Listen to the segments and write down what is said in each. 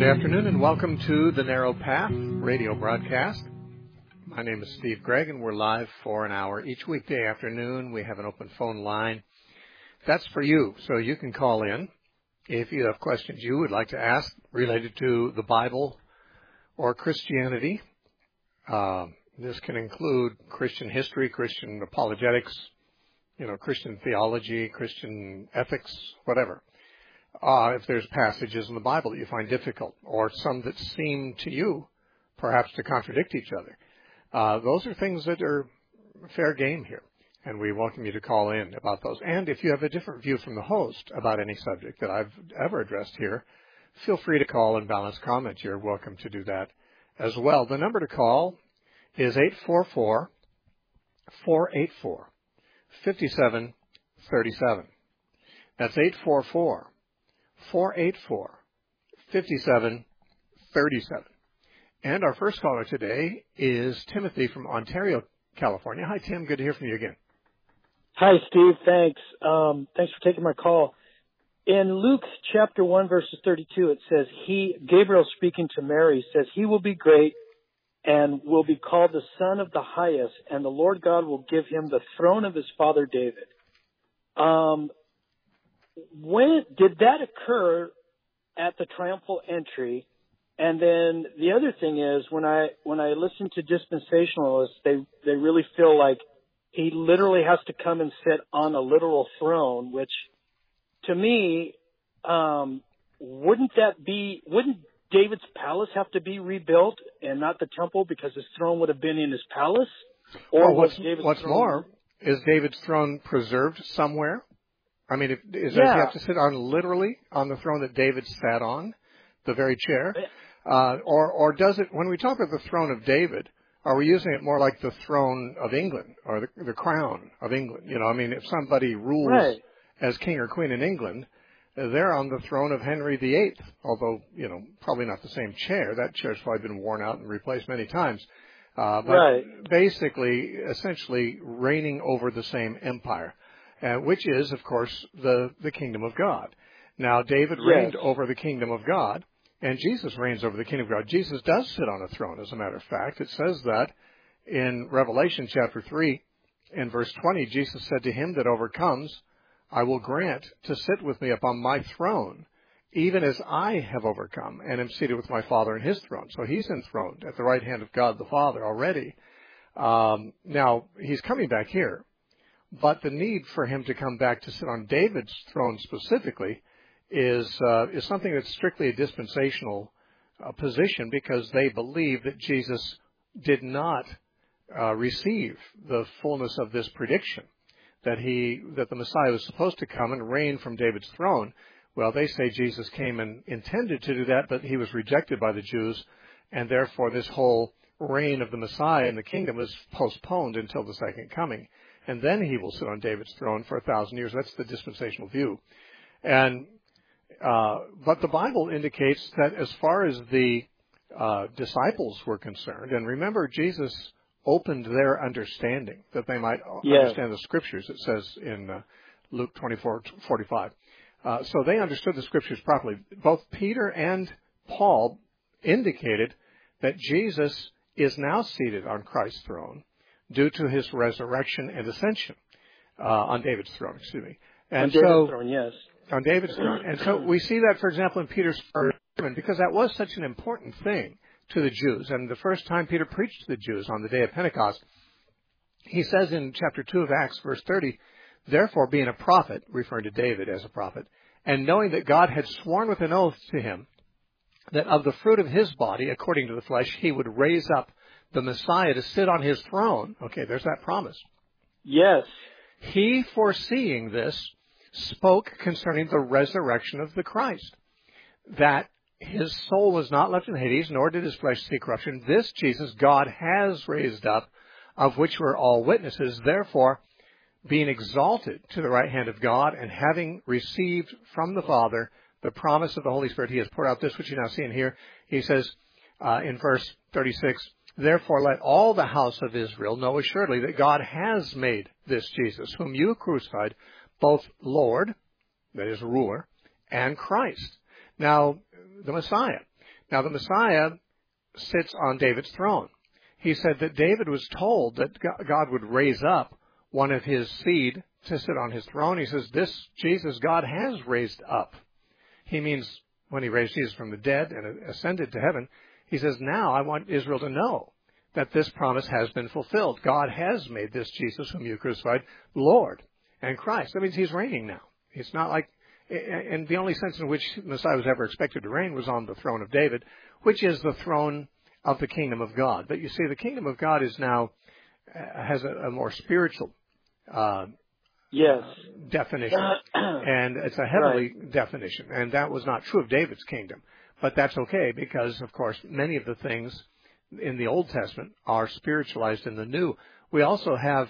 Good afternoon and welcome to the Narrow Path radio broadcast. My name is Steve Gregg and we're live for an hour each weekday afternoon. We have an open phone line. That's for you, so you can call in if you have questions you would like to ask related to the Bible or Christianity. This can include Christian history, Christian apologetics, Christian theology, Christian ethics, whatever. If there's passages in the Bible that you find difficult or some that seem to you perhaps to contradict each other, those are things that are fair game here, and we welcome you to call in about those. And if you have a different view from the host about any subject that I've ever addressed here, feel free to call and balance comment. You're welcome to do that as well. The number to call is 844-484-5737. That's 844-484-5737. And our first caller today is Timothy from Ontario, California. Hi, Tim. Good to hear from you again. Hi, Steve. Thanks. Thanks for taking my call. In Luke chapter 1, verses 32, it says, Gabriel speaking to Mary, says, he will be great and will be called the Son of the Highest, and the Lord God will give him the throne of his father David. When did that occur at the triumphal entry? And then the other thing is, when I listen to dispensationalists, they really feel like he literally has to come and sit on a literal throne, which to me, wouldn't David's palace have to be rebuilt and not the temple because his throne would have been in his palace? Or what's more, is David's throne preserved somewhere? I mean, does he have to sit on literally on the throne that David sat on, the very chair? Or does it, when we talk about the throne of David, are we using it more like the throne of England or the crown of England? If somebody rules as king or queen in England, they're on the throne of Henry VIII, although, probably not the same chair. That chair's probably been worn out and replaced many times. Basically, essentially reigning over the same empire, which is, of course, the kingdom of God. Now, David reigned over the kingdom of God, and Jesus reigns over the kingdom of God. Jesus does sit on a throne, as a matter of fact. It says that in Revelation chapter 3, in verse 20, Jesus said to him that overcomes, I will grant to sit with me upon my throne, even as I have overcome and am seated with my Father in his throne. So he's enthroned at the right hand of God the Father already. Now, he's coming back here, but the need for him to come back to sit on David's throne specifically is something that's strictly a dispensational position, because they believe that Jesus did not receive the fullness of this prediction, that the Messiah was supposed to come and reign from David's throne. Well, they say Jesus came and intended to do that, but he was rejected by the Jews, and therefore this whole reign of the Messiah in the kingdom was postponed until the second coming. And then he will sit on David's throne for 1,000 years. That's the dispensational view. But the Bible indicates that as far as the disciples were concerned, and remember, Jesus opened their understanding that they might understand the Scriptures, it says in Luke 24:45. So they understood the Scriptures properly. Both Peter and Paul indicated that Jesus is now seated on Christ's throne due to his resurrection and ascension on David's throne, And on David's throne. And so we see that, for example, in Peter's first sermon, because that was such an important thing to the Jews. And the first time Peter preached to the Jews on the day of Pentecost, he says in chapter 2 of Acts, verse 30, therefore, being a prophet, referring to David as a prophet, and knowing that God had sworn with an oath to him that of the fruit of his body, according to the flesh, he would raise up the Messiah to sit on his throne. Okay, there's that promise. Yes. He, foreseeing this, spoke concerning the resurrection of the Christ, that his soul was not left in Hades, nor did his flesh see corruption. This Jesus God has raised up, of which we're all witnesses. Therefore, being exalted to the right hand of God, and having received from the Father the promise of the Holy Spirit, he has poured out this which you now see and hear. He says in verse 36, therefore let all the house of Israel know assuredly that God has made this Jesus, whom you crucified, both Lord, that is ruler, and Christ. Now, the Messiah. Now, the Messiah sits on David's throne. He said that David was told that God would raise up one of his seed to sit on his throne. He says, this Jesus God has raised up. He means when he raised Jesus from the dead and ascended to heaven, he says, now I want Israel to know that this promise has been fulfilled. God has made this Jesus whom you crucified Lord and Christ. That means he's reigning now. It's not like, and the only sense in which Messiah was ever expected to reign was on the throne of David, which is the throne of the kingdom of God. But you see, the kingdom of God is now, has a more spiritual definition. And it's a heavenly definition. And that was not true of David's kingdom. But that's okay because, of course, many of the things in the Old Testament are spiritualized in the New. We also have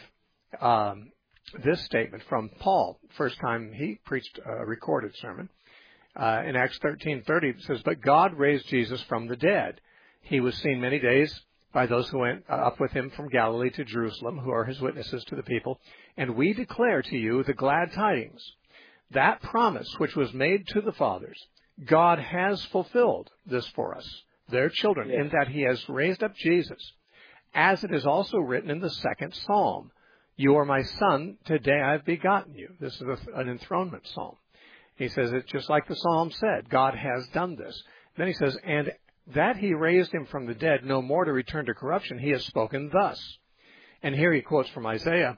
this statement from Paul, first time he preached a recorded sermon. In Acts 13:30, it says, but God raised Jesus from the dead. He was seen many days by those who went up with him from Galilee to Jerusalem, who are his witnesses to the people. And we declare to you the glad tidings. That promise which was made to the fathers, God has fulfilled this for us, their children, in that he has raised up Jesus, as it is also written in the second psalm. You are my son, today I have begotten you. This is an enthronement psalm. He says it just like the psalm said, God has done this. Then he says, and that he raised him from the dead, no more to return to corruption, he has spoken thus. And here he quotes from Isaiah,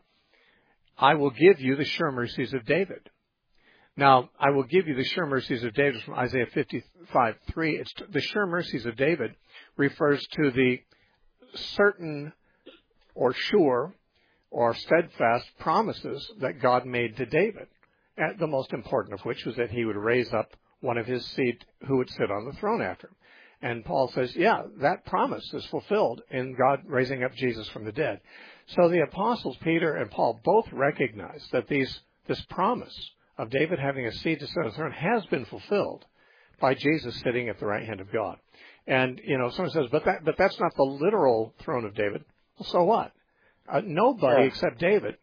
I will give you the sure mercies of David. Now, I will give you the sure mercies of David from Isaiah 55:3. It's the sure mercies of David refers to the certain or sure or steadfast promises that God made to David. And the most important of which was that he would raise up one of his seed who would sit on the throne after him. And Paul says, yeah, that promise is fulfilled in God raising up Jesus from the dead. So the apostles, Peter and Paul, both recognize that this promise of David having a seed to sit on the throne has been fulfilled by Jesus sitting at the right hand of God. And, someone says, but that's not the literal throne of David. Well, so what? Nobody except David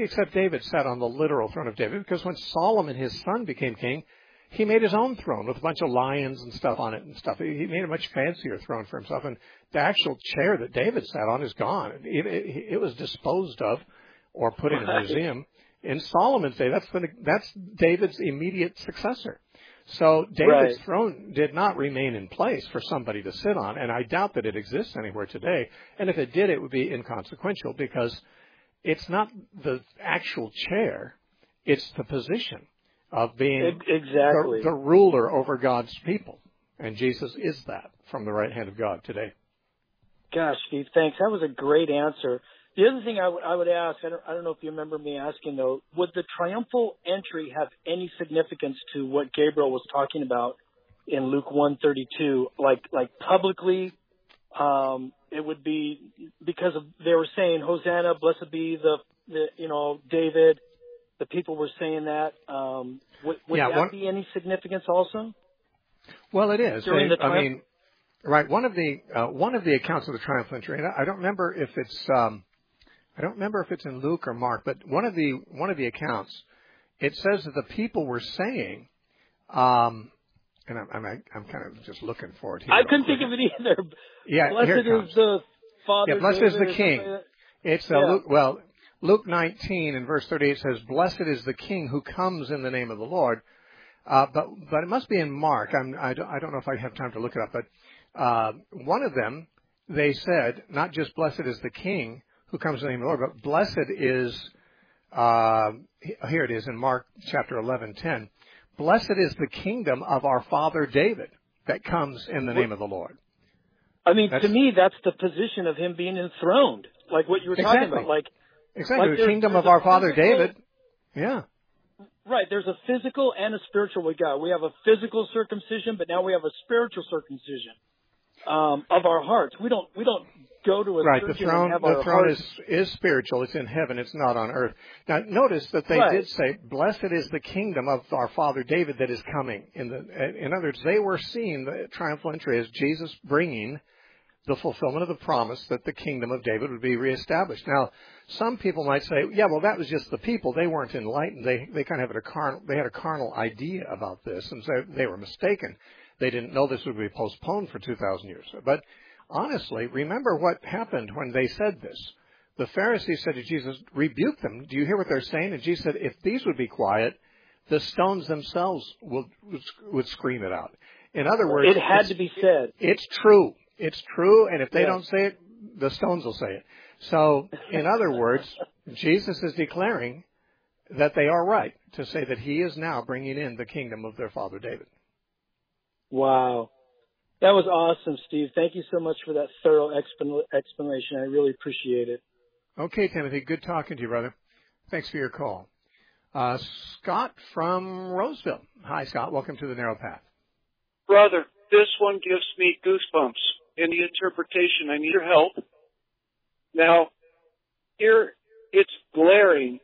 sat on the literal throne of David, because when Solomon, his son, became king, he made his own throne with a bunch of lions and stuff on it and stuff. He made a much fancier throne for himself. And the actual chair that David sat on is gone. It was disposed of or put in a museum. In Solomon's day, that's David's immediate successor. So David's throne did not remain in place for somebody to sit on, and I doubt that it exists anywhere today. And if it did, it would be inconsequential, because it's not the actual chair, it's the position of being the ruler over God's people. And Jesus is that from the right hand of God today. Gosh, Steve, thanks. That was a great answer. The other thing I would ask, I don't know if you remember me asking, though, would the triumphal entry have any significance to what Gabriel was talking about in Luke 1:32? Like publicly, it would be because they were saying, Hosanna, blessed be the David. The people were saying that. Would that be any significance also? Well, it is. Right. One of the accounts of the triumphal entry, and I don't remember if it's in Luke or Mark, but one of the accounts, it says that the people were saying, and I'm kind of just looking for it here. I couldn't think of it either. Yeah, blessed here it comes. Is the Father. Yeah, blessed David, is the King. It's Luke 19 and verse 38 says, "Blessed is the King who comes in the name of the Lord." But it must be in Mark. I don't know if I have time to look it up, but one of them, they said, not just blessed is the King who comes in the name of the Lord, but blessed is, here it is in Mark chapter 11:10. Blessed is the kingdom of our father David that comes in the name of the Lord. I mean, to me, that's the position of him being enthroned, like what you were talking about. Exactly, the kingdom of our father David. Yeah. Right, there's a physical and a spiritual with God. We have a physical circumcision, but now we have a spiritual circumcision of our hearts. We don't go to a surgeon and have our throne is spiritual. It's in heaven. It's not on earth. Now, notice that they did say, "Blessed is the kingdom of our father David that is coming." In other words, they were seeing the triumphal entry as Jesus bringing the fulfillment of the promise that the kingdom of David would be reestablished. Now, some people might say, "Yeah, well, that was just the people. They weren't enlightened. They kind of had a carnal idea about this, and so they were mistaken." They didn't know this would be postponed for 2,000 years. But honestly, remember what happened when they said this. The Pharisees said to Jesus, rebuke them. Do you hear what they're saying? And Jesus said, if these would be quiet, the stones themselves would scream it out. In other words, it had to be said. It's true. It's true. And if they don't say it, the stones will say it. So, in other words, Jesus is declaring that they are right to say that he is now bringing in the kingdom of their father David. Wow. That was awesome, Steve. Thank you so much for that thorough explanation. I really appreciate it. Okay, Timothy. Good talking to you, brother. Thanks for your call. Scott from Roseville. Hi, Scott. Welcome to the Narrow Path. Brother, this one gives me goosebumps in the interpretation. I need your help. Now, here it's glaring.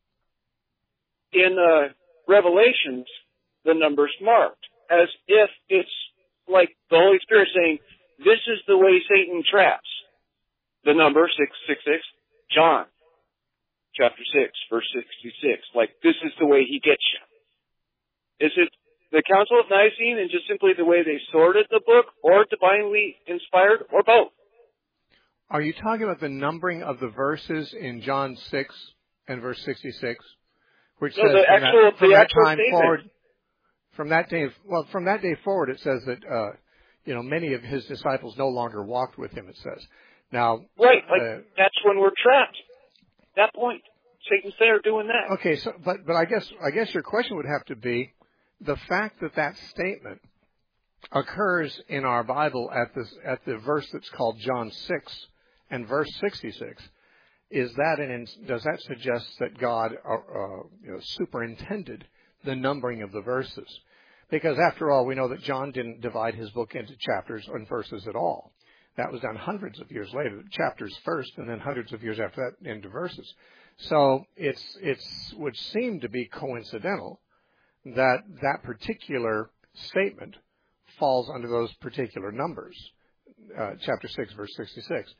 In Revelations, the number's marked as if it's like the Holy Spirit saying, this is the way Satan traps. The number 666, John, chapter 6, verse 66. Like, this is the way he gets you. Is it the Council of Nicene and just simply the way they sorted the book, or divinely inspired, or both? Are you talking about the numbering of the verses in John 6 and verse 66? Which says from that time forward, from that day forward, it says that, many of his disciples no longer walked with him, it says. Now, right, that's when we're trapped. That point, Satan's there doing that. Okay, so, but I guess your question would have to be, the fact that statement occurs in our Bible at the verse that's called John 6 and verse 66. Does that suggest that God superintended the numbering of the verses? Because after all, we know that John didn't divide his book into chapters and verses at all. That was done hundreds of years later. Chapters first, and then hundreds of years after that into verses. So it would seem to be coincidental that particular statement falls under those particular numbers. Chapter 6, verse 66.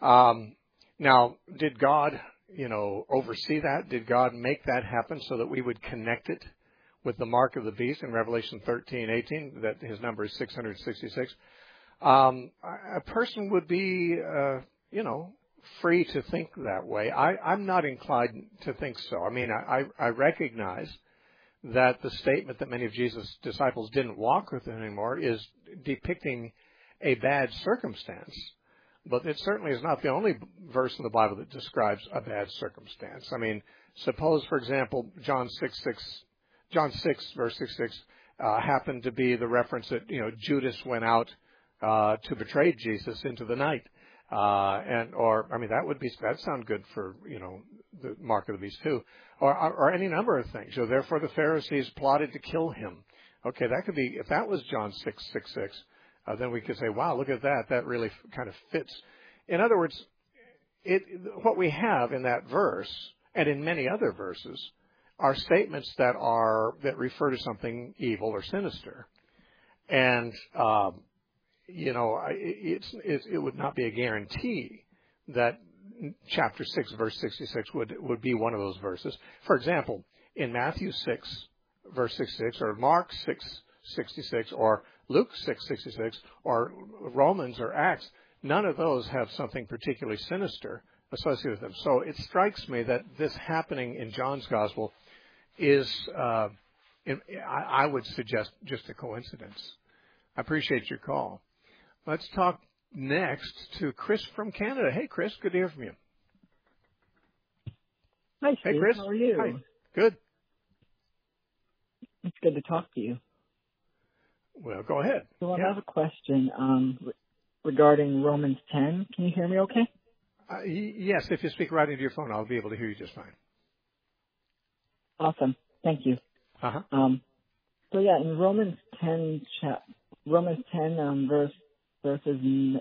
Now, did God, oversee that? Did God make that happen so that we would connect it with the mark of the beast in Revelation 13:18, that his number is 666? A person would be, free to think that way. I'm not inclined to think so. I mean, I recognize that the statement that many of Jesus' disciples didn't walk with him anymore is depicting a bad circumstance. But it certainly is not the only verse in the Bible that describes a bad circumstance. I mean, suppose, for example, John 6, verse 66, happened to be the reference that, Judas went out to betray Jesus into the night. That'd sound good for, the mark of the beast too. Or any number of things. Therefore the Pharisees plotted to kill him. Okay, that could be, if that was John 6:66, then we could say, wow, look at that. That really kind of fits. In other words, what we have in that verse, and in many other verses, are statements that refer to something evil or sinister. And, it would not be a guarantee that chapter 6, verse 66 would be one of those verses. For example, in Matthew 6, verse 66, or Mark 6:66, or Luke 6:66, or Romans or Acts, none of those have something particularly sinister associated with them. So it strikes me that this happening in John's Gospel is, I would suggest, just a coincidence. I appreciate your call. Let's talk next to Chris from Canada. Hey, Chris, good to hear from you. Hi, Steve. Hey, Chris. How are you? Hi. Good. It's good to talk to you. Well, go ahead. So I have a question regarding Romans 10. Can you hear me okay? Yes, if you speak right into your phone, I'll be able to hear you just fine. Awesome. Thank you. Uh-huh. In Romans 10, verses,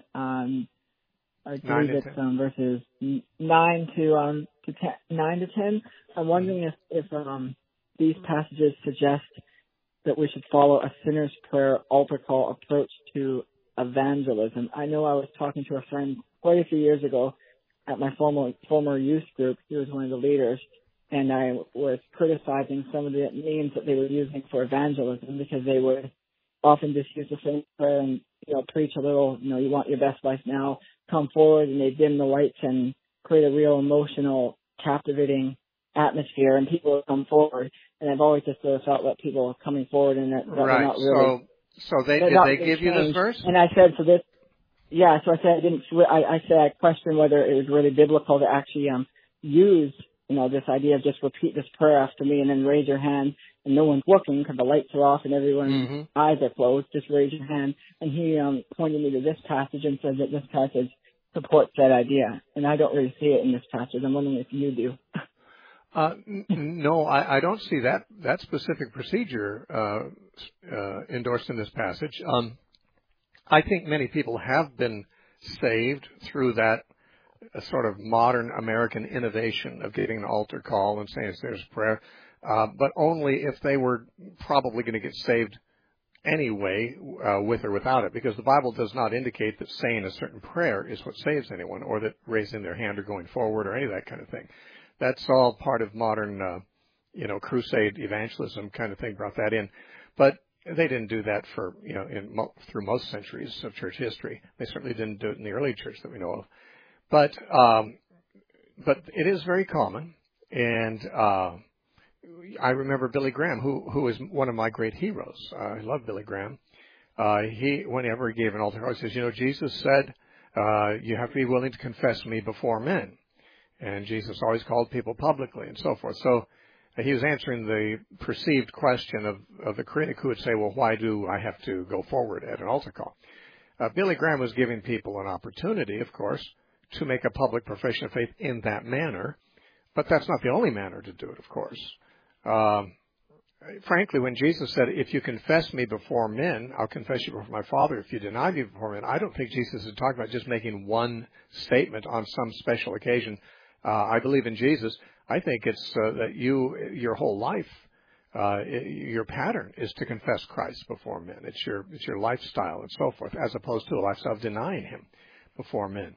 I believe it's verses 9 to 10. I'm wondering if these passages suggest that we should follow a sinner's prayer altar call approach to evangelism. I know I was talking to a friend quite a few years ago at my former youth group. He was one of the leaders, and I was criticizing some of the means that they were using for evangelism, because they would often just use the same prayer and, preach a little, you want your best life now, come forward, and they dim the lights and create a real emotional, captivating atmosphere, and people will come forward. And I've always just sort of felt that people are coming forward and that right. they're not really. So did they give you this verse? And I said, so I said I didn't. I said I questioned whether it was really biblical to actually use this idea of just repeat this prayer after me and then raise your hand, and no one's looking because the lights are off and everyone's eyes are closed. Just raise your hand. And he pointed me to this passage and said that this passage supports that idea, and I don't really see it in this passage. I'm wondering if you do. No, I don't see that specific procedure endorsed in this passage. I think many people have been saved through that sort of modern American innovation of getting an altar call and saying there's prayer, but only if they were probably going to get saved anyway, with or without it, because the Bible does not indicate that saying a certain prayer is what saves anyone, or that raising their hand or going forward or any of that kind of thing. That's all part of modern, crusade evangelism kind of thing brought that in. But they didn't do that for, through most centuries of church history. They certainly didn't do it in the early church that we know of. But it is very common. And I remember Billy Graham, who is one of my great heroes. I love Billy Graham. Whenever he gave an altar call, he says, Jesus said, you have to be willing to confess me before men. And Jesus always called people publicly and so forth. So he was answering the perceived question of the critic who would say, well, why do I have to go forward at an altar call? Billy Graham was giving people an opportunity, of course, to make a public profession of faith in that manner. But that's not the only manner to do it, of course. Frankly, when Jesus said, if you confess me before men, I'll confess you before my Father. If you deny me before men, I don't think Jesus is talking about just making one statement on some special occasion. I believe in Jesus. I think it's that your whole life, your pattern is to confess Christ before men. It's your lifestyle and so forth, as opposed to a lifestyle of denying Him before men.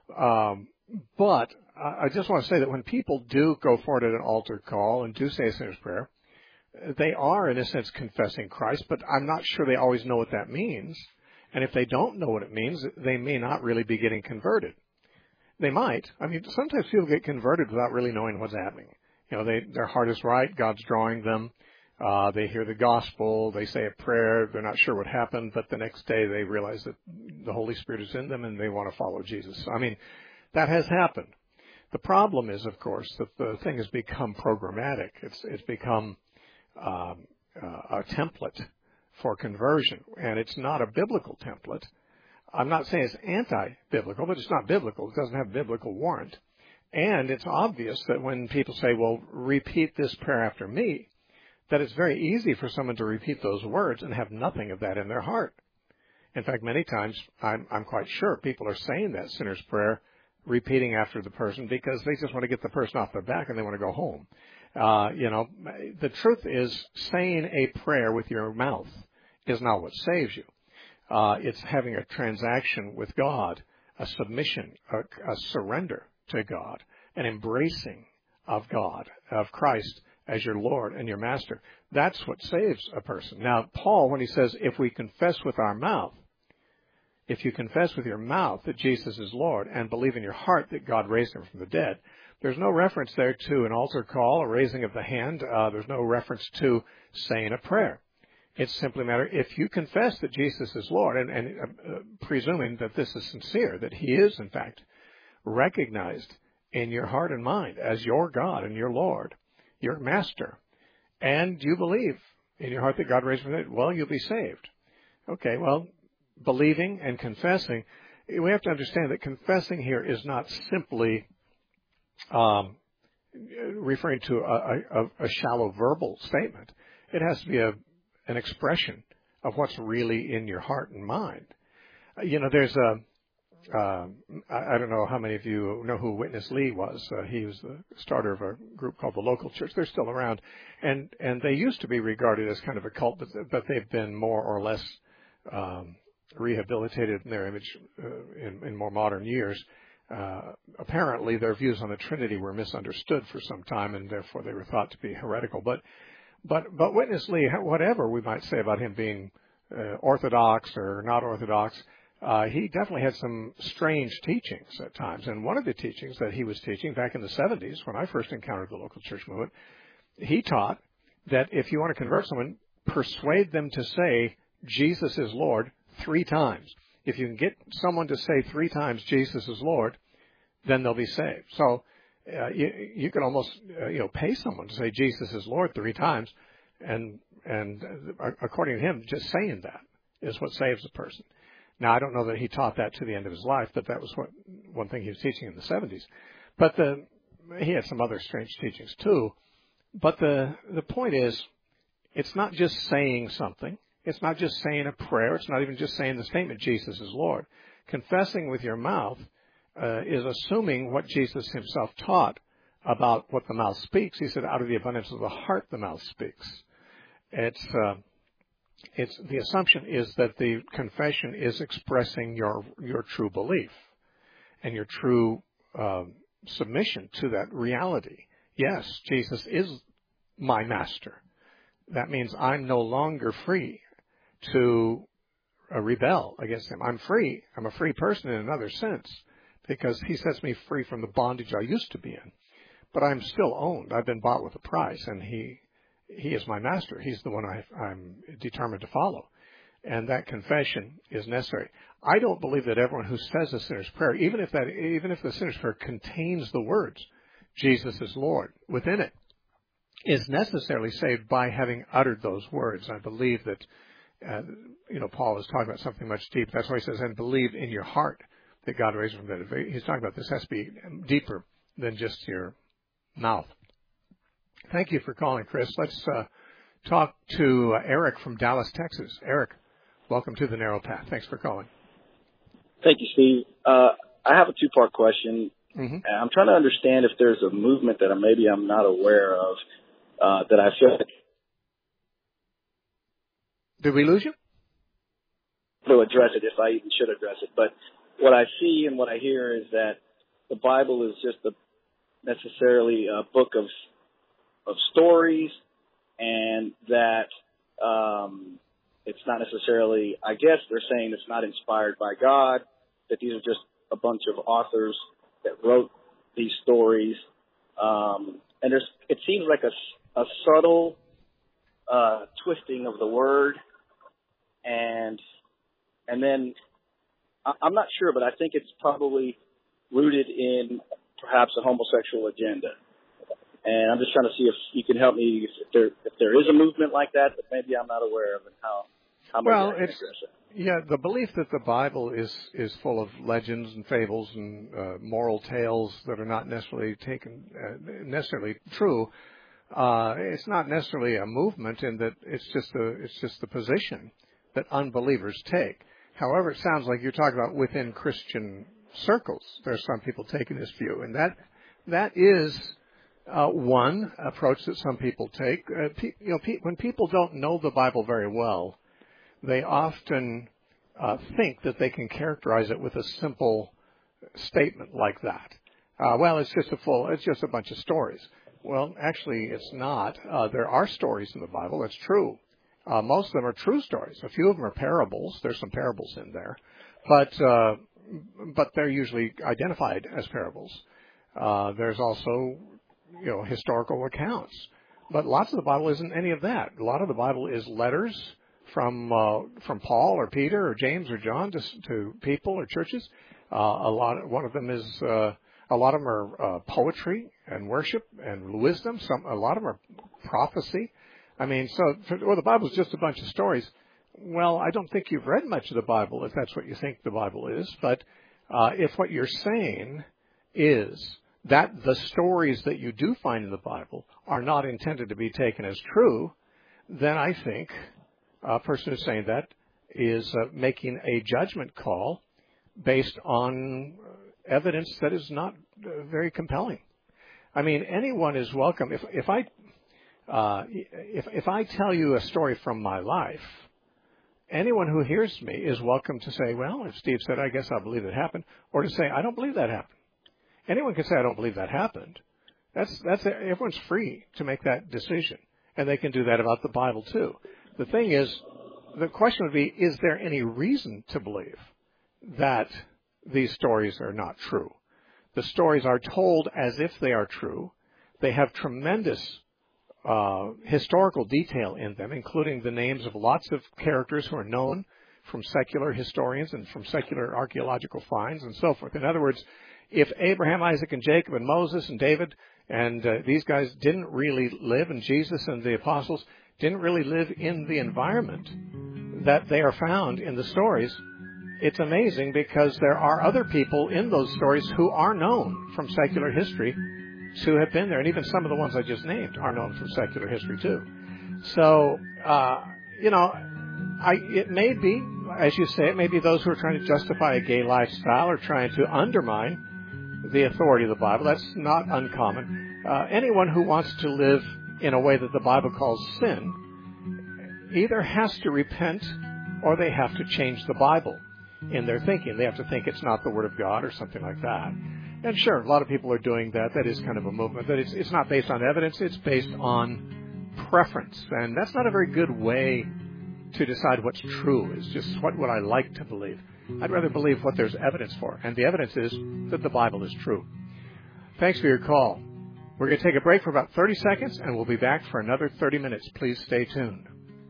But I just want to say that when people do go forward at an altar call and do say a sinner's prayer, they are, in a sense, confessing Christ, but I'm not sure they always know what that means. And if they don't know what it means, they may not really be getting converted. They might. I mean, sometimes people get converted without really knowing what's happening. Their heart is right. God's drawing them. They hear the gospel. They say a prayer. They're not sure what happened, but the next day they realize that the Holy Spirit is in them and they want to follow Jesus. I mean, that has happened. The problem is, of course, that the thing has become programmatic. It's become a template for conversion, and it's not a biblical template. I'm not saying it's anti-biblical, but it's not biblical. It doesn't have biblical warrant. And it's obvious that when people say, well, repeat this prayer after me, that it's very easy for someone to repeat those words and have nothing of that in their heart. In fact, many times, I'm quite sure people are saying that sinner's prayer, repeating after the person, because they just want to get the person off their back and they want to go home. The truth is, saying a prayer with your mouth is not what saves you. It's having a transaction with God, a submission, a surrender to God, an embracing of God, of Christ as your Lord and your Master. That's what saves a person. Now, Paul, when he says, if we confess with our mouth, if you confess with your mouth that Jesus is Lord and believe in your heart that God raised him from the dead, there's no reference there to an altar call, a raising of the hand. There's no reference to saying a prayer. It's simply a matter, if you confess that Jesus is Lord, and presuming that this is sincere, that he is, in fact, recognized in your heart and mind as your God and your Lord, your Master, and you believe in your heart that God raised him from the dead, well, you'll be saved. Okay, well, believing and confessing, we have to understand that confessing here is not simply referring to a shallow verbal statement. It has to be an expression of what's really in your heart and mind. There's I don't know how many of you know who Witness Lee was. He was the starter of a group called the Local Church. They're still around, and they used to be regarded as kind of a cult, but they've been more or less rehabilitated in their image in more modern years. Apparently, their views on the Trinity were misunderstood for some time, and therefore they were thought to be heretical. But Witness Lee, whatever we might say about him being orthodox or not orthodox, he definitely had some strange teachings at times. And one of the teachings that he was teaching back in the 70s, when I first encountered the local church movement, he taught that if you want to convert someone, persuade them to say, Jesus is Lord 3 times. If you can get someone to say 3 times Jesus is Lord, then they'll be saved. So you can almost pay someone to say Jesus is Lord 3 times, and according to him, just saying that is what saves a person. Now, I don't know that he taught that to the end of his life, but that was one thing he was teaching in the 70s. But he had some other strange teachings too. But the point is, it's not just saying something. It's not just saying a prayer. It's not even just saying the statement, Jesus is Lord. Confessing with your mouth is assuming what Jesus himself taught about what the mouth speaks. He said, out of the abundance of the heart, the mouth speaks. It's the assumption is that the confession is expressing your true belief and your true submission to that reality. Yes, Jesus is my master. That means I'm no longer free to rebel against him. I'm free. I'm a free person in another sense because he sets me free from the bondage I used to be in. But I'm still owned. I've been bought with a price, and he is my master. He's the one I'm determined to follow. And that confession is necessary. I don't believe that everyone who says a sinner's prayer, even if the sinner's prayer contains the words, Jesus is Lord, within it, is necessarily saved by having uttered those words. I believe that, Paul is talking about something much deeper. That's why he says, and believe in your heart that God raised him from the dead. He's talking about this has to be deeper than just your mouth. Thank you for calling, Chris. Let's talk to Eric from Dallas, Texas. Eric, welcome to the Narrow Path. Thanks for calling. Thank you, Steve. I have a 2-part question. Mm-hmm. I'm trying to understand if there's a movement that maybe I'm not aware of that I feel like. Did we lose you? To address it, if I even should address it. But what I see and what I hear is that the Bible is just necessarily a book of stories, and that it's not necessarily, I guess they're saying it's not inspired by God, that these are just a bunch of authors that wrote these stories. And it seems like a subtle twisting of the word, and then I'm not sure, but I think it's probably rooted in perhaps a homosexual agenda. And I'm just trying to see if you can help me if there is a movement like that maybe I'm not aware of, and how well, it's the belief that the Bible is full of legends and fables and moral tales that are not necessarily necessarily true. It's not necessarily a movement in that it's just the position that unbelievers take. However, it sounds like you're talking about within Christian circles. There's some people taking this view, and that is one approach that some people take. When people don't know the Bible very well, they often think that they can characterize it with a simple statement like that. Well, it's just a bunch of stories. Well, actually, it's not. There are stories in the Bible. That's true. Most of them are true stories. A few of them are parables. There's some parables in there, but they're usually identified as parables. There's also, historical accounts. But lots of the Bible isn't any of that. A lot of the Bible is letters from Paul or Peter or James or John to people or churches. A lot of them are poetry and worship and wisdom. A lot of them are prophecy. I mean, the Bible is just a bunch of stories. Well, I don't think you've read much of the Bible if that's what you think the Bible is. But if what you're saying is that the stories that you do find in the Bible are not intended to be taken as true, then I think a person who's saying that is making a judgment call based on evidence that is not very compelling. I mean, anyone is welcome. If I tell you a story from my life, anyone who hears me is welcome to say, well, if Steve said, I guess I believe it happened, or to say, I don't believe that happened. Anyone can say, I don't believe that happened. Everyone's free to make that decision, and they can do that about the Bible too. The thing is, the question would be, is there any reason to believe that these stories are not true? The stories are told as if they are true. They have tremendous historical detail in them, including the names of lots of characters who are known from secular historians and from secular archaeological finds and so forth. In other words, if Abraham, Isaac, and Jacob, and Moses, and David, and these guys didn't really live, and Jesus and the apostles didn't really live in the environment that they are found in the stories, it's amazing because there are other people in those stories who are known from secular history to have been there. And even some of the ones I just named are known from secular history too. So, it may be, as you say, it may be those who are trying to justify a gay lifestyle or trying to undermine the authority of the Bible. That's not uncommon. Anyone who wants to live in a way that the Bible calls sin either has to repent or they have to change the Bible in their thinking. They have to think it's not the Word of God or something like that. And sure, a lot of people are doing that. That is kind of a movement. But it's not based on evidence. It's based on preference. And that's not a very good way to decide what's true. It's just what would I like to believe. I'd rather believe what there's evidence for. And the evidence is that the Bible is true. Thanks for your call. We're going to take a break for about 30 seconds, and we'll be back for another 30 minutes. Please stay tuned.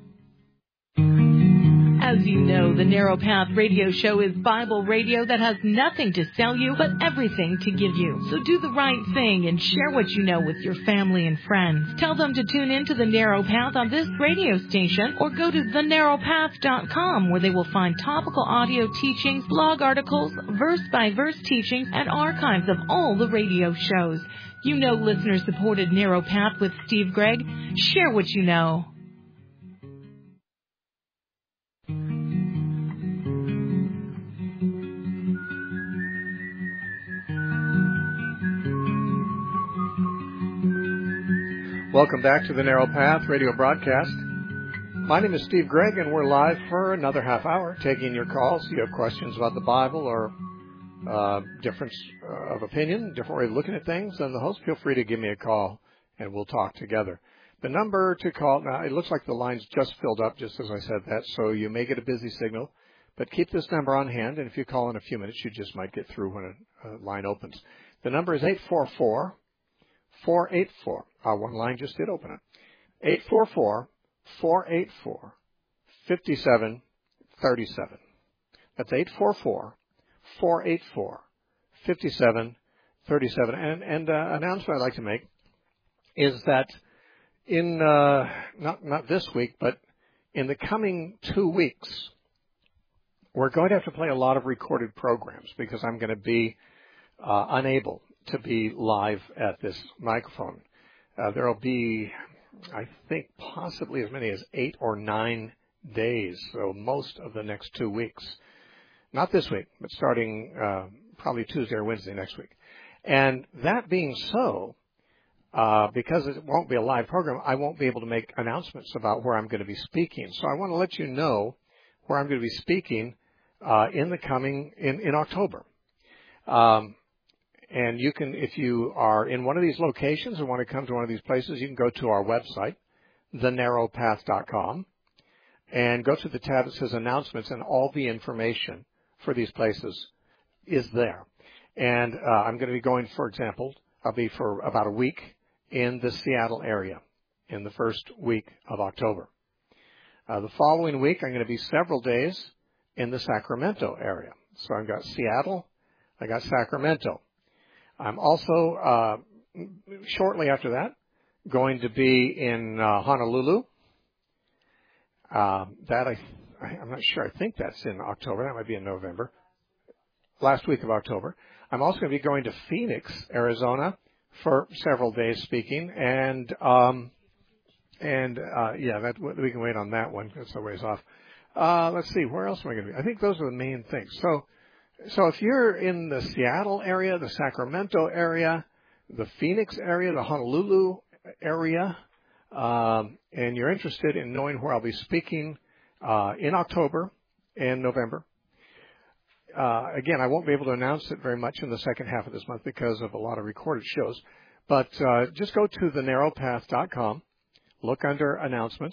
As you know, the Narrow Path Radio Show is Bible radio that has nothing to sell you, but everything to give you. So do the right thing and share what you know with your family and friends. Tell them to tune in to the Narrow Path on this radio station, or go to thenarrowpath.com, where they will find topical audio teachings, blog articles, verse-by-verse teachings, and archives of all the radio shows. You know listener-supported Narrow Path with Steve Gregg. Share what you know. Welcome back to the Narrow Path radio broadcast. My name is Steve Gregg, and we're live for another half hour, taking your calls. If you have questions about the Bible or difference of opinion, different way of looking at things, then the host, feel free to give me a call, and we'll talk together. The number to call, now it looks like the line's just filled up, just as I said that, so you may get a busy signal, but keep this number on hand, and if you call in a few minutes, you just might get through when a line opens. The number is 844-484. One line just did open it. 844-484-5737. That's 844-484-5737. And an announcement I'd like to make is that in not this week, but in the coming 2 weeks, we're going to have to play a lot of recorded programs because I'm going to be unable to be live at this microphone. There will be, I think, possibly as many as 8 or 9 days, so most of the next 2 weeks. Not this week, but starting probably Tuesday or Wednesday next week. And that being so, because it won't be a live program, I won't be able to make announcements about where I'm going to be speaking. So I want to let you know where I'm going to be speaking in October. And you can, if you are in one of these locations or want to come to one of these places, you can go to our website, thenarrowpath.com, and go to the tab that says announcements, and all the information for these places is there. And I'm going to be going, for example, I'll be for about a week in the Seattle area in the first week of October. The following week, I'm going to be several days in the Sacramento area. So I've got Seattle, I got Sacramento. I'm also, shortly after that, going to be in Honolulu. I'm not sure. I think that's in October. That might be in November. Last week of October. I'm also going to be going to Phoenix, Arizona, for several days speaking, and we can wait on that one. It's a ways off. Let's see. Where else am I going to be? I think those are the main things. So if you're in the Seattle area, the Sacramento area, the Phoenix area, the Honolulu area, and you're interested in knowing where I'll be speaking in October and November, again, I won't be able to announce it very much in the second half of this month because of a lot of recorded shows, but just go to thenarrowpath.com, look under announcements,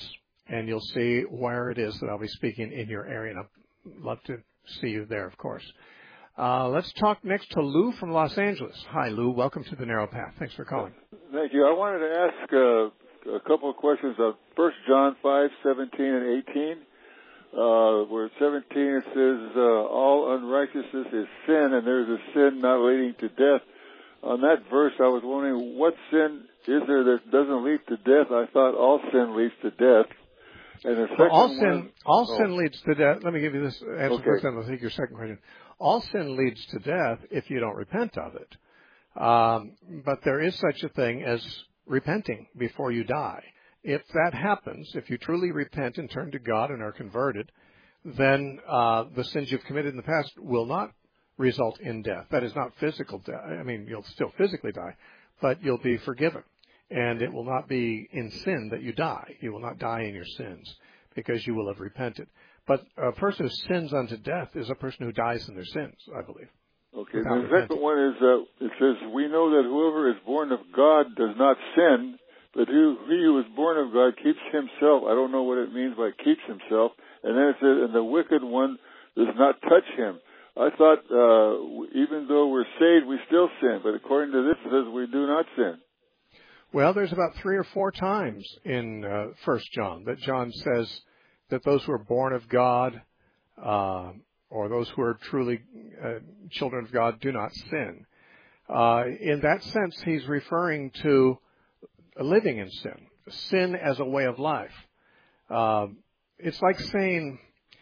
and you'll see where it is that I'll be speaking in your area. And I'd love to see you there, of course. Let's talk next to Lou from Los Angeles. Hi, Lou. Welcome to the Narrow Path. Thanks for calling. Thank you. I wanted to ask a couple of questions. 1 John 5:17 and 18. Where 17 it says, all unrighteousness is sin, and there's a sin not leading to death. On that verse, I was wondering, what sin is there that doesn't lead to death? I thought all sin leads to death. And the second sin leads to death. Let me give you this answer first, then I'll take your second question. All sin leads to death if you don't repent of it. But there is such a thing as repenting before you die. If that happens, if you truly repent and turn to God and are converted, then the sins you've committed in the past will not result in death. That is not physical death. I mean, you'll still physically die, but you'll be forgiven. And it will not be in sin that you die. You will not die in your sins because you will have repented. But a person who sins unto death is a person who dies in their sins, I believe. Okay, the second one is, it says, we know that whoever is born of God does not sin, but he who is born of God keeps himself. I don't know what it means by keeps himself. And then it says, and the wicked one does not touch him. I thought even though we're saved, we still sin. But according to this, it says we do not sin. Well, there's about 3 or 4 times in 1 John that John says that those who are born of God or those who are truly children of God do not sin. In that sense, he's referring to living in sin as a way of life. It's like saying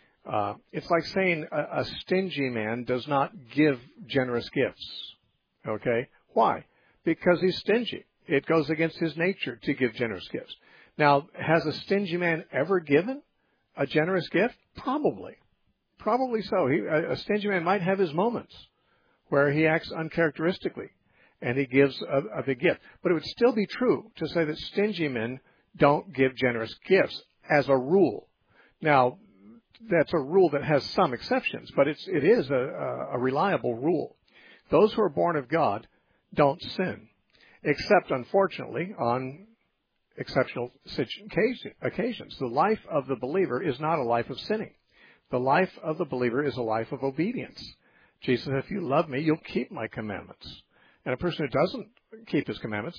a stingy man does not give generous gifts. Okay, why? Because he's stingy. It goes against his nature to give generous gifts. Now, has a stingy man ever given a generous gift? Probably so. A stingy man might have his moments where he acts uncharacteristically and he gives a big gift. But it would still be true to say that stingy men don't give generous gifts as a rule. Now, that's a rule that has some exceptions, but it is a reliable rule. Those who are born of God don't sin, except, unfortunately, on exceptional occasions. The life of the believer is not a life of sinning. The life of the believer is a life of obedience. Jesus said, if you love me, you'll keep my commandments. And a person who doesn't keep his commandments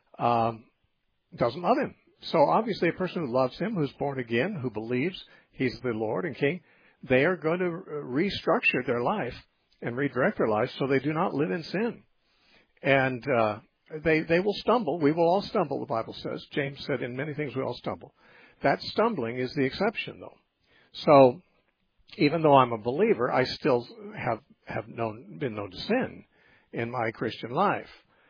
doesn't love him. So obviously a person who loves him, who's born again, who believes he's the Lord and King, they are going to restructure their life and redirect their life so they do not live in sin. And they will stumble. We will all stumble, the Bible says. James said, in many things we all stumble. That stumbling is the exception, though. So even though I'm a believer, I still have been known to sin in my Christian life.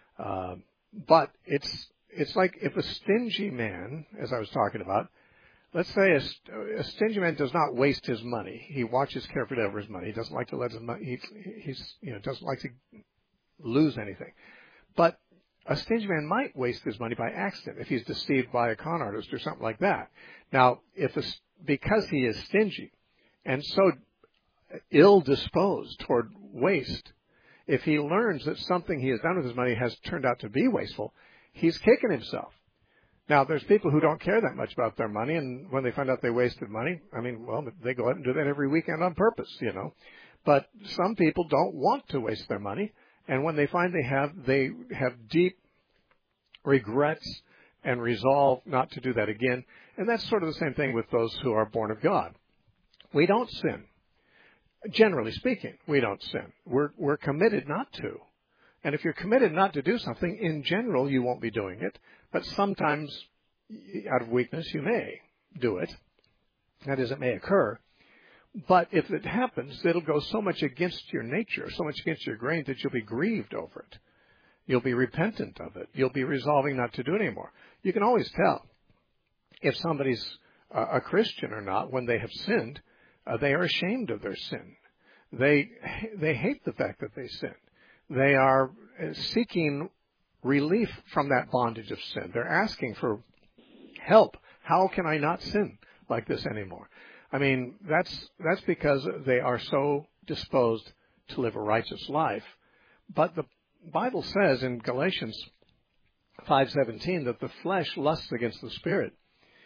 But it's like if a stingy man, as I was talking about, let's say a stingy man does not waste his money. He watches carefully over his money. He doesn't like to let his money, doesn't like to lose anything. But a stingy man might waste his money by accident if he's deceived by a con artist or something like that. Now, because he is stingy and so ill-disposed toward waste, if he learns that something he has done with his money has turned out to be wasteful, he's kicking himself. Now, there's people who don't care that much about their money, and when they find out they wasted money, they go out and do that every weekend on purpose, But some people don't want to waste their money, and when they find they have deep regrets and resolve not to do that again. And that's sort of the same thing with those who are born of God. We don't sin. Generally speaking, we don't sin. We're committed not to. And if you're committed not to do something, in general, you won't be doing it. But sometimes, out of weakness, you may do it. That is, it may occur. But if it happens, it'll go so much against your nature, so much against your grain, that you'll be grieved over it. You'll be repentant of it. You'll be resolving not to do it anymore. You can always tell if somebody's a Christian or not when they have sinned. They are ashamed of their sin. They hate the fact that they sinned. They are seeking relief from that bondage of sin. They're asking for help. How can I not sin like this anymore? I mean, that's because they are so disposed to live a righteous life. But the Bible says in Galatians 5:17 that the flesh lusts against the Spirit,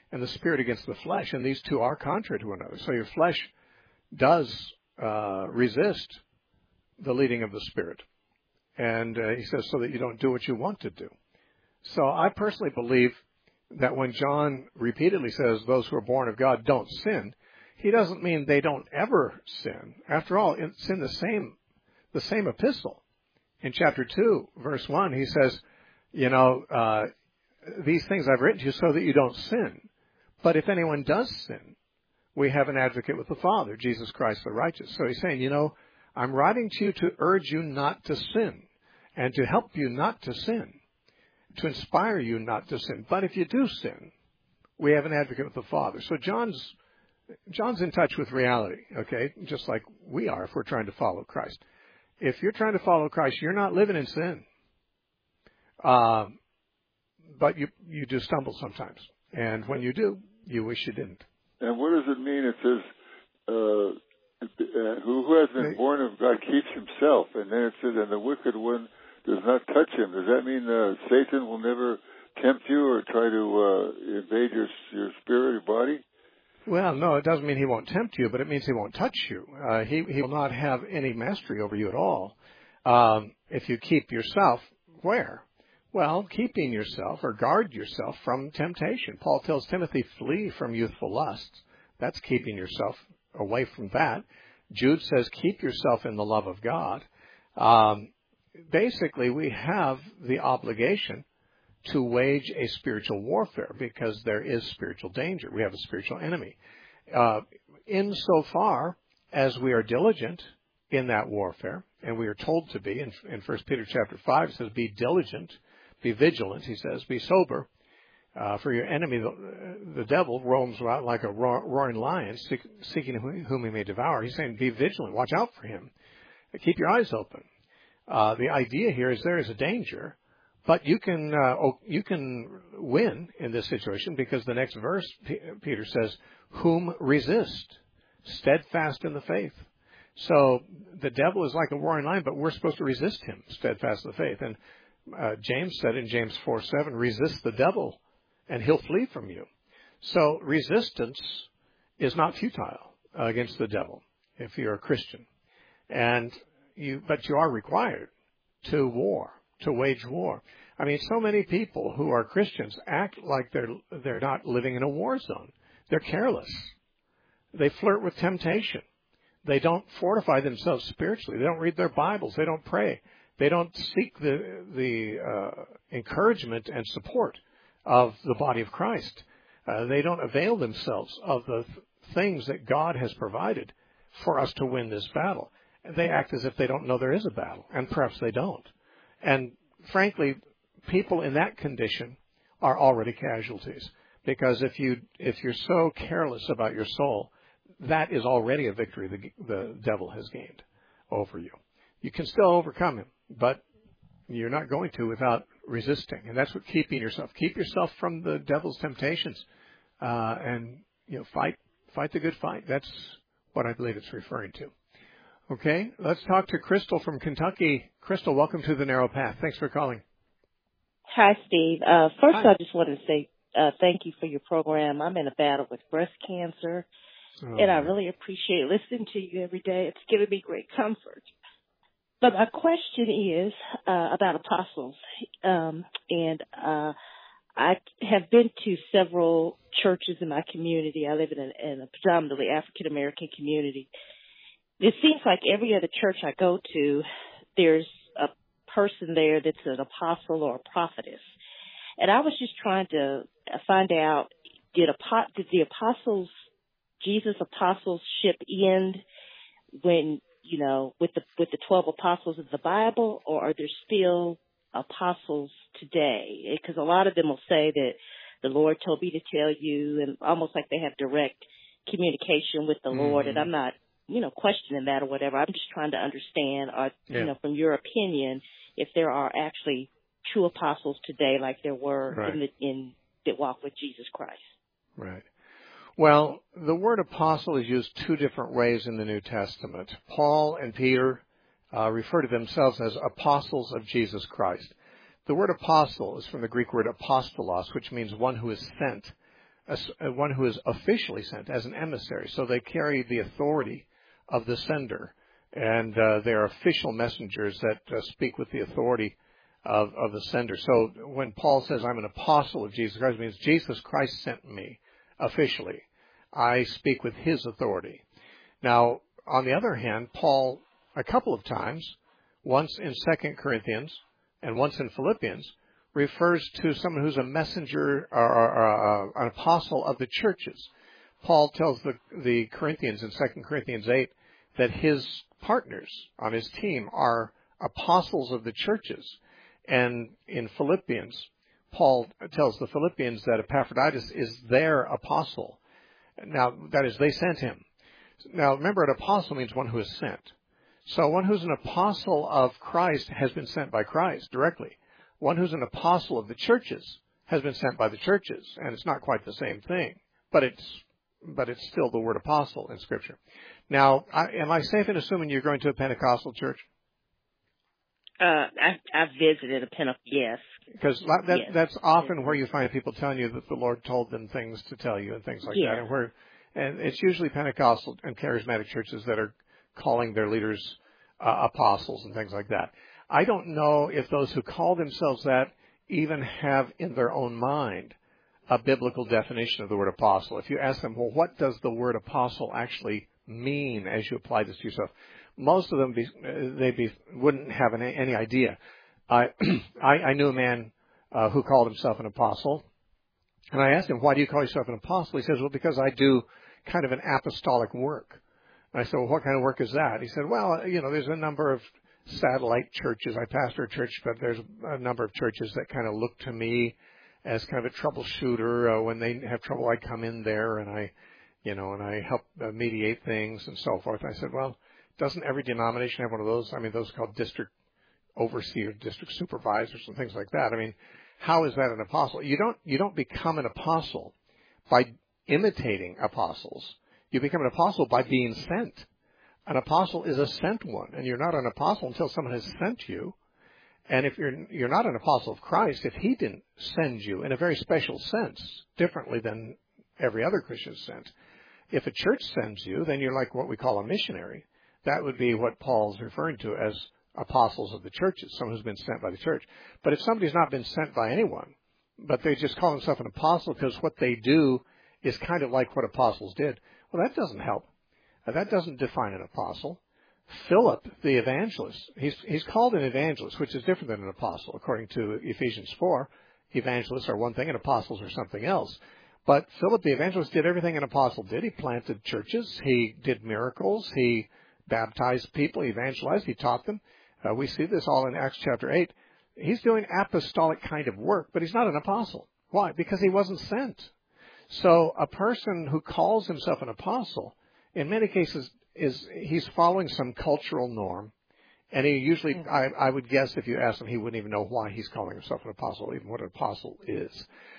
and the Spirit against the flesh, and these two are contrary to one another. So your flesh does resist the leading of the Spirit. And he says, so that you don't do what you want to do. So I personally believe that when John repeatedly says those who are born of God don't sin, he doesn't mean they don't ever sin. After all, it's in the same epistle. In chapter 2, verse 1, he says, these things I've written to you so that you don't sin. But if anyone does sin, we have an advocate with the Father, Jesus Christ the righteous. So he's saying, I'm writing to you to urge you not to sin and to help you not to sin, to inspire you not to sin. But if you do sin, we have an advocate with the Father. So John's in touch with reality, okay, just like we are if we're trying to follow Christ. If you're trying to follow Christ, you're not living in sin. But you do stumble sometimes. And when you do, you wish you didn't. And what does it mean? It says, who has been born of God keeps himself. And then it says, and the wicked one does not touch him. Does that mean Satan will never tempt you or try to invade your spirit, your body? Well, no, it doesn't mean he won't tempt you, but it means he won't touch you. He will not have any mastery over you at all. If you keep yourself, where? Well, keeping yourself or guard yourself from temptation. Paul tells Timothy, flee from youthful lusts. That's keeping yourself away from that. Jude says, keep yourself in the love of God. Basically, we have the obligation to wage a spiritual warfare because there is spiritual danger. We have a spiritual enemy. Insofar as we are diligent in that warfare, and we are told to be, in 1 Peter chapter 5, it says, be diligent, be vigilant, he says, be sober, for your enemy, the devil, roams around like a roaring lion, seeking whom he may devour. He's saying, be vigilant, watch out for him, keep your eyes open. The idea here is there is a danger, but you can win in this situation because the next verse, Peter says, whom resist, steadfast in the faith. So the devil is like a roaring lion, but we're supposed to resist him, steadfast in the faith. And James said in James 4:7, resist the devil, and he'll flee from you. So resistance is not futile against the devil if you're a Christian. But you are required to wage war. I mean, so many people who are Christians act like they're not living in a war zone. They're careless. They flirt with temptation. They don't fortify themselves spiritually. They don't read their Bibles. They don't pray. They don't seek the encouragement and support of the body of Christ. They don't avail themselves of the things that God has provided for us to win this battle. They act as if they don't know there is a battle, and perhaps they don't. And frankly, people in that condition are already casualties, because if you're so careless about your soul, that is already a victory the devil has gained over you. You can still overcome him, but you're not going to without resisting, and that's what keep yourself from the devil's temptations, and fight the good fight. That's what I believe it's referring to. Okay, let's talk to Crystal from Kentucky. Crystal, welcome to the Narrow Path. Thanks for calling. Hi, Steve. First, Hi. I just wanted to say thank you for your program. I'm in a battle with breast cancer, and I really appreciate listening to you every day. It's given me great comfort. But my question is about apostles, and I have been to several churches in my community. I live in a predominantly African-American community. It seems like every other church I go to, there's a person there that's an apostle or a prophetess. And I was just trying to find out, did the apostles, Jesus' apostleship end when, with the 12 apostles of the Bible, or are there still apostles today? Because a lot of them will say that the Lord told me to tell you, and almost like they have direct communication with the Lord, and I'm not questioning that or whatever. I'm just trying to understand, from your opinion, if there are actually true apostles today, like there were that walk with Jesus Christ. Right. Well, the word apostle is used two different ways in the New Testament. Paul and Peter refer to themselves as apostles of Jesus Christ. The word apostle is from the Greek word apostolos, which means one who is sent. one who is officially sent as an emissary. So they carry the authority of the sender, and they are official messengers that speak with the authority of the sender. So when Paul says, I'm an apostle of Jesus Christ, it means Jesus Christ sent me officially. I speak with his authority. Now, on the other hand, Paul, a couple of times, once in 2 Corinthians and once in Philippians, refers to someone who's a messenger or an apostle of the churches. Paul tells the Corinthians in 2 Corinthians 8 that his partners on his team are apostles of the churches. And in Philippians, Paul tells the Philippians that Epaphroditus is their apostle. Now, that is, they sent him. Now, remember, an apostle means one who is sent. So one who's an apostle of Christ has been sent by Christ directly. One who's an apostle of the churches has been sent by the churches, and it's not quite the same thing, but it's still the word apostle in Scripture. Now, am I safe in assuming you're going to a Pentecostal church? I've visited a Pentecostal, yes. Because that's often where you find people telling you that the Lord told them things to tell you and things like that. And it's usually Pentecostal and charismatic churches that are calling their leaders apostles and things like that. I don't know if those who call themselves that even have in their own mind a biblical definition of the word apostle. If you ask them, well, what does the word apostle actually mean as you apply this to yourself? Most of them wouldn't have any idea. I knew a man who called himself an apostle, and I asked him, why do you call yourself an apostle? He says, well, because I do kind of an apostolic work. And I said, well, what kind of work is that? He said, well, there's a number of satellite churches. I pastor a church, but there's a number of churches that kind of look to me as kind of a troubleshooter. When they have trouble, I come in there and I help mediate things and so forth. And I said, well, doesn't every denomination have one of those? I mean, those are called district overseers, district supervisors, and things like that. I mean, how is that an apostle? You don't become an apostle by imitating apostles. You become an apostle by being sent. An apostle is a sent one, and you're not an apostle until someone has sent you. And if you're not an apostle of Christ, if he didn't send you in a very special sense, differently than every other Christian sent, if a church sends you, then you're like what we call a missionary. That would be what Paul's referring to as apostles of the churches, someone who's been sent by the church. But if somebody's not been sent by anyone, but they just call themselves an apostle because what they do is kind of like what apostles did, well, that doesn't help. That doesn't define an apostle. Philip, the evangelist, he's called an evangelist, which is different than an apostle. According to Ephesians 4, evangelists are one thing and apostles are something else. But Philip, the evangelist, did everything an apostle did. He planted churches. He did miracles. He baptized people. He evangelized. He taught them. We see this all in Acts chapter 8. He's doing apostolic kind of work, but he's not an apostle. Why? Because he wasn't sent. So a person who calls himself an apostle, in many cases, he's following some cultural norm, and he usually, I would guess if you asked him, he wouldn't even know why he's calling himself an apostle, even what an apostle is.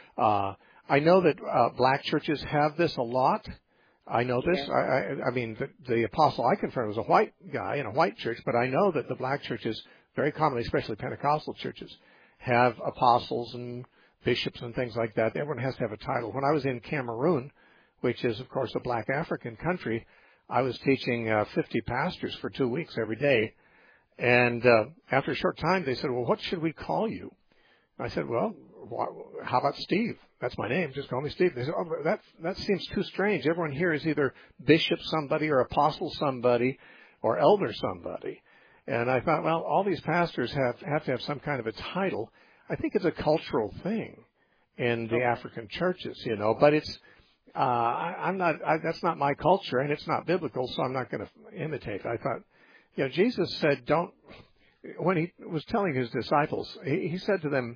I know that black churches have this a lot. I know this. I mean, the apostle I confirmed was a white guy in a white church, but I know that the black churches, very commonly, especially Pentecostal churches, have apostles and bishops and things like that. Everyone has to have a title. When I was in Cameroon, which is, of course, a black African country, I was teaching 50 pastors for 2 weeks every day. And after a short time, they said, well, what should we call you? I said, well, how about Steve? That's my name. Just call me Steve. They said, oh, that seems too strange. Everyone here is either bishop somebody or apostle somebody or elder somebody. And I thought, well, all these pastors have to have some kind of a title. I think it's a cultural thing in the African churches, but it's, that's not my culture and it's not biblical, so I'm not going to imitate. I thought, Jesus said, when he was telling his disciples, he said to them,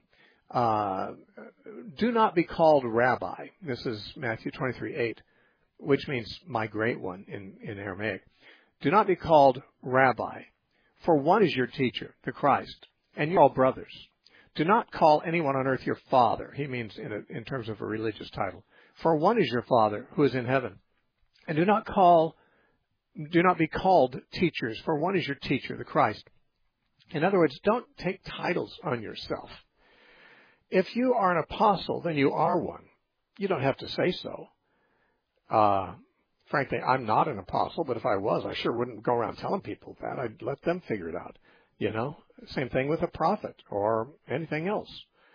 do not be called rabbi. This is Matthew 23:8, which means my great one in Aramaic. Do not be called rabbi, for one is your teacher, the Christ, and you're all brothers. Do not call anyone on earth your father. He means in terms of a religious title. For one is your Father who is in heaven. And do not be called teachers, for one is your teacher, the Christ. In other words, don't take titles on yourself. If you are an apostle, then you are one. you don't have to say so. Frankly, I'm not an apostle, but if I was, I sure wouldn't go around telling people that. I'd let them figure it out. Same thing with a prophet or anything else.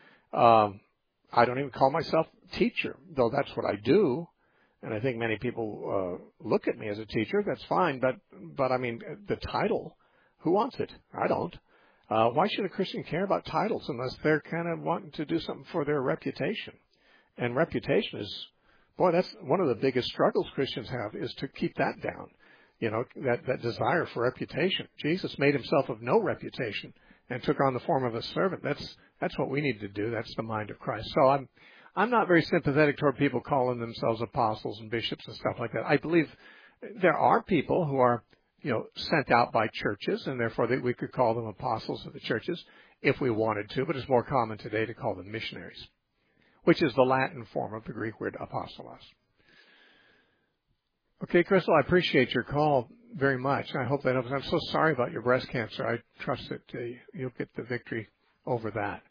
I don't even call myself teacher, though that's what I do. And I think many people look at me as a teacher. That's fine. But I mean, the title, who wants it? I don't. Why should a Christian care about titles unless they're kind of wanting to do something for their reputation? And reputation is, boy, that's one of the biggest struggles Christians have, is to keep that down. That desire for reputation. Jesus made himself of no reputation and took on the form of a servant. That's what we need to do. That's the mind of Christ. So I'm not very sympathetic toward people calling themselves apostles and bishops and stuff like that. I believe there are people who are, sent out by churches, and therefore we could call them apostles of the churches if we wanted to, but it's more common today to call them missionaries, which is the Latin form of the Greek word apostolos. Okay, Crystal, I appreciate your call very much. I hope that helps. I'm so sorry about your breast cancer. I trust that you'll get the victory over that.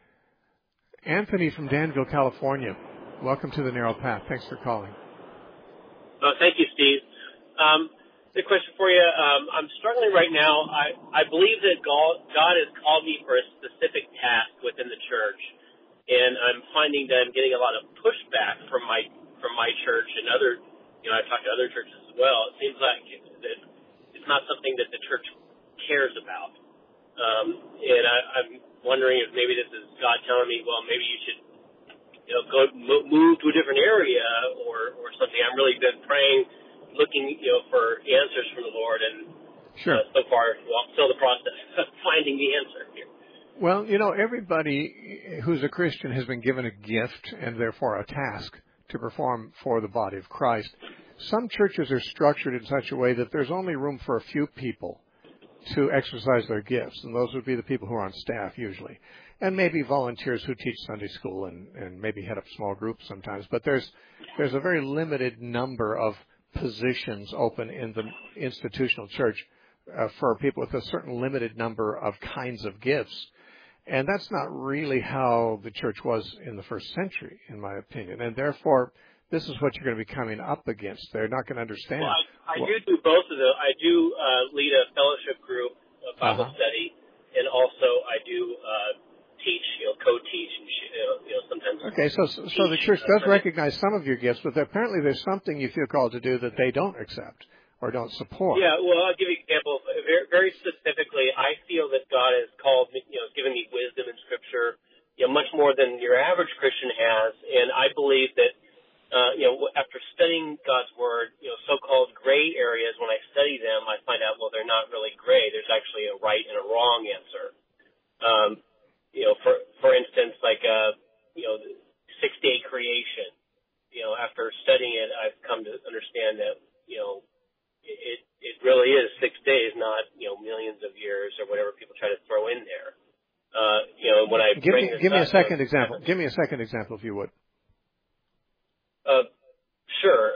Anthony from Danville, California. Welcome to the Narrow Path. Thanks for calling. Thank you, Steve. The question for you, I'm struggling right now. I believe that God has called me for a specific task within the church, and I'm finding that I'm getting a lot of pushback from my church and other. I've talked to other churches as well. It seems like it's not something that the church cares about. And I'm wondering if maybe this is God telling me, well, maybe you should, move to a different area or something. I've really been praying, looking, for answers from the Lord, and sure. So far, still the process of finding the answer here. Well, everybody who's a Christian has been given a gift and therefore a task to perform for the body of Christ. Some churches are structured in such a way that there's only room for a few people to exercise their gifts, and those would be the people who are on staff usually, and maybe volunteers who teach Sunday school and maybe head up small groups sometimes. But there's a very limited number of positions open in the institutional church for people with a certain limited number of kinds of gifts. And that's not really how the church was in the first century, in my opinion. And therefore, this is what you're going to be coming up against. They're not going to understand. Well, I do both of those. I do lead a fellowship group, a Bible study, and also I do teach, co-teach, and sometimes. Okay, so the church does recognize some of your gifts, but apparently there's something you feel called to do that they don't accept or don't support. Yeah, well, I'll give you an example. Very, very specifically, I feel that God has called me, given me wisdom in Scripture, much more than your average Christian has, and I believe that. After studying God's Word, so-called gray areas, when I study them, I find out, well, they're not really gray. There's actually a right and a wrong answer. For instance, like, 6-day creation. After studying it, I've come to understand that, it really is 6 days, not, millions of years or whatever people try to throw in there. When I give me a second example. Give me a second example, if you would. Sure.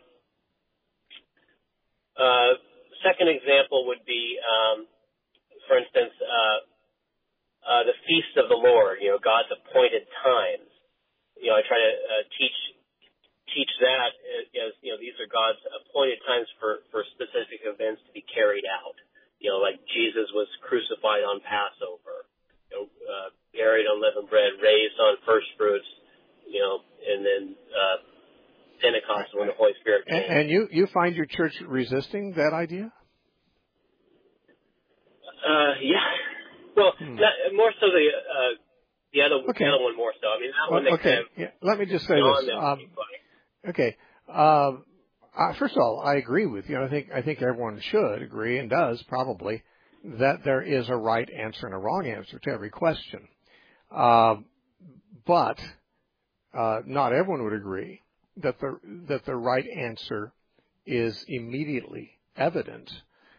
Second example would be, for instance, the feast of the Lord. God's appointed times. I try to teach that as these are God's appointed times for specific events to be carried out. Like Jesus was crucified on Passover, buried on leavened bread, raised on first fruits, and then. Pentecost when the Holy Spirit came. And you find your church resisting that idea? Yeah. Well, more so the other one more so. I mean, that one. Okay. Let me just say this. Okay. First of all, I agree with you. I think everyone should agree and does probably that there is a right answer and a wrong answer to every question. But not everyone would agree that the right answer is immediately evident,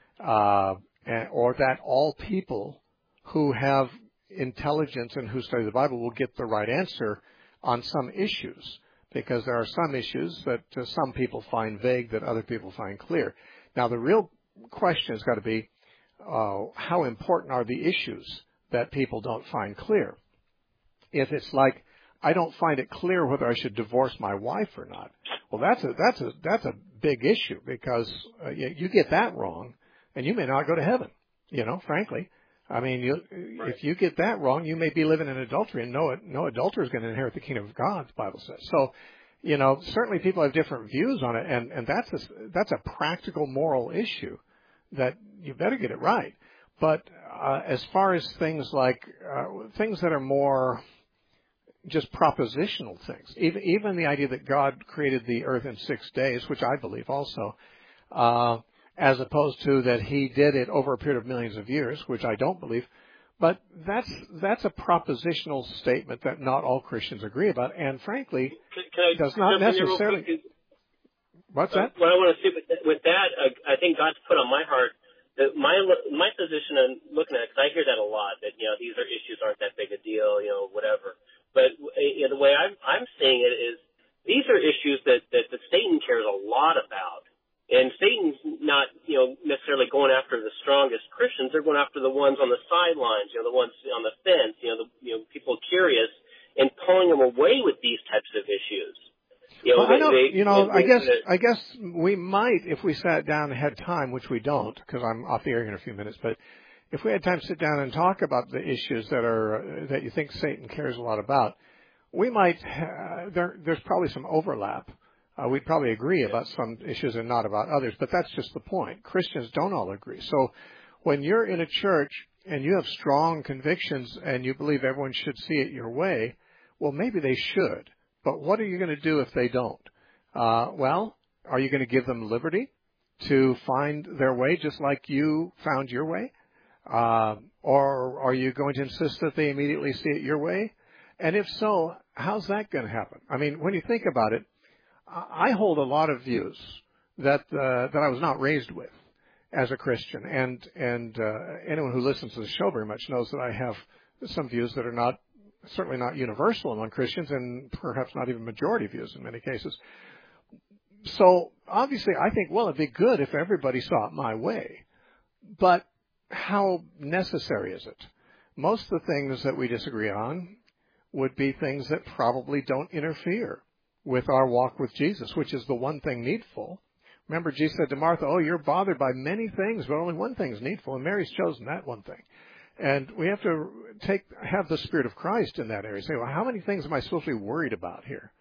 or that all people who have intelligence and who study the Bible will get the right answer on some issues, because there are some issues that some people find vague that other people find clear. Now, the real question has got to be, how important are the issues that people don't find clear? If it's like I don't find it clear whether I should divorce my wife or not. Well, that's a big issue, because you get that wrong, and you may not go to heaven. Frankly, I mean, if you get that wrong, you may be living in adultery, and no adulterer is going to inherit the kingdom of God, the Bible says. So, certainly people have different views on it, and that's a practical moral issue that you better get it right. But as far as things like things that are more just propositional things, even the idea that God created the earth in 6 days, which I believe also, as opposed to that He did it over a period of millions of years, which I don't believe. But that's a propositional statement that not all Christians agree about, and frankly, does not necessarily. What's that? What I want to say with that, I think God's put on my heart that my position on looking at it, because I hear that a lot, that these are issues aren't that big a deal, whatever. But the way I'm seeing it is, these are issues that Satan cares a lot about. And Satan's not, necessarily going after the strongest Christians. They're going after the ones on the sidelines, the ones on the fence, people curious, and pulling them away with these types of issues. I guess we might, if we sat down and had time, which we don't, because I'm off the air in a few minutes, but if we had time to sit down and talk about the issues that you think Satan cares a lot about, we might, there's probably some overlap. We'd probably agree about some issues and not about others, but that's just the point. Christians don't all agree. So when you're in a church and you have strong convictions and you believe everyone should see it your way, well, maybe they should. But what are you going to do if they don't? Well, are you going to give them liberty to find their way just like you found your way? Or are you going to insist that they immediately see it your way? And if so, how's that going to happen? I mean, when you think about it, I hold a lot of views that I was not raised with as a Christian, and anyone who listens to the show very much knows that I have some views that are certainly not universal among Christians, and perhaps not even majority views in many cases. So obviously, I think, well, it'd be good if everybody saw it my way, but how necessary is it? Most of the things that we disagree on would be things that probably don't interfere with our walk with Jesus, which is the one thing needful. Remember, Jesus said to Martha, "Oh, you're bothered by many things, but only one thing is needful," and Mary's chosen that one thing. And we have to have the Spirit of Christ in that area. Say, well, how many things am I supposed to be worried about here?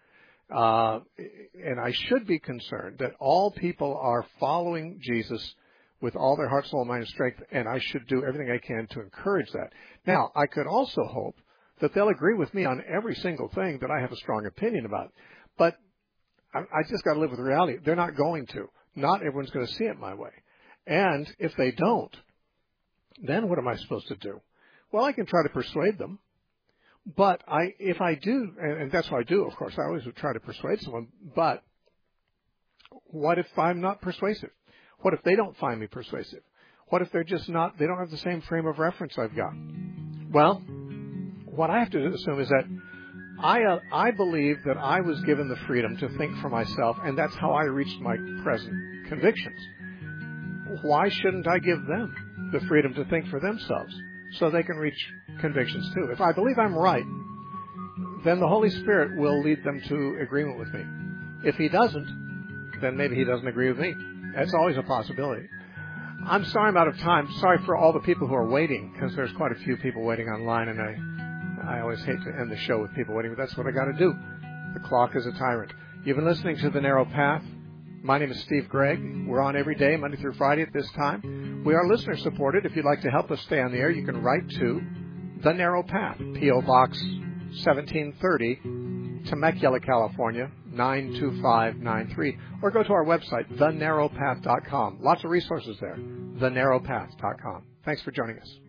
And I should be concerned that all people are following Jesus with all their heart, soul, mind, and strength, and I should do everything I can to encourage that. Now, I could also hope that they'll agree with me on every single thing that I have a strong opinion about. But I just got to live with reality. They're not going to. Not everyone's going to see it my way. And if they don't, then what am I supposed to do? Well, I can try to persuade them. But if I do, and that's what I do, of course, I always would try to persuade someone. But what if I'm not persuasive? What if they don't find me persuasive? What if they're just not, they don't have the same frame of reference I've got? Well, what I have to assume is that I believe that I was given the freedom to think for myself, and that's how I reached my present convictions. Why shouldn't I give them the freedom to think for themselves so they can reach convictions too? If I believe I'm right, then the Holy Spirit will lead them to agreement with me. If He doesn't, then maybe He doesn't agree with me. That's always a possibility. I'm sorry I'm out of time. Sorry for all the people who are waiting, because there's quite a few people waiting online, and I always hate to end the show with people waiting, but that's what I got to do. The clock is a tyrant. You've been listening to The Narrow Path. My name is Steve Gregg. We're on every day, Monday through Friday at this time. We are listener supported. If you'd like to help us stay on the air, you can write to The Narrow Path, P.O. Box 1730, Temecula, California, 92593, or go to our website, thenarrowpath.com. Lots of resources there, thenarrowpath.com. Thanks for joining us.